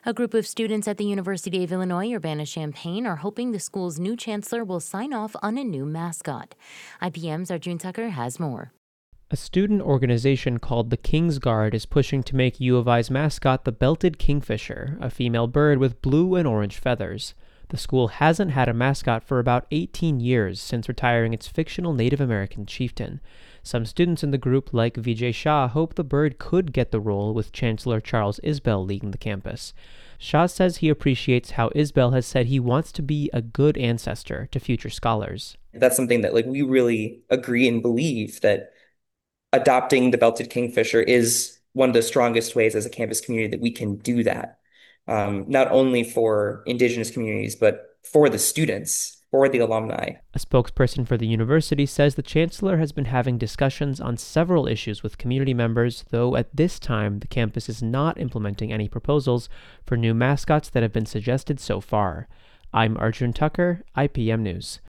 A group of students at the University of Illinois Urbana-Champaign are hoping the school's new chancellor will sign off on a new mascot. IPM's Arjun Tucker has more. A student organization called the King's Guard is pushing to make U of I's mascot the belted kingfisher, a female bird with blue and orange feathers. The school hasn't had a mascot for about 18 years since retiring its fictional Native American chieftain. Some students in the group, like Vijay Shah, hope the bird could get the role with Chancellor Charles Isbell leading the campus. Shah says he appreciates how Isbell has said he wants to be a good ancestor to future scholars. That's something that we really agree and believe that adopting the belted kingfisher is one of the strongest ways as a campus community that we can do that. Not only for Indigenous communities, but for the students, for the alumni. A spokesperson for the university says the chancellor has been having discussions on several issues with community members, though at this time the campus is not implementing any proposals for new mascots that have been suggested so far. I'm Arjun Tucker, IPM News.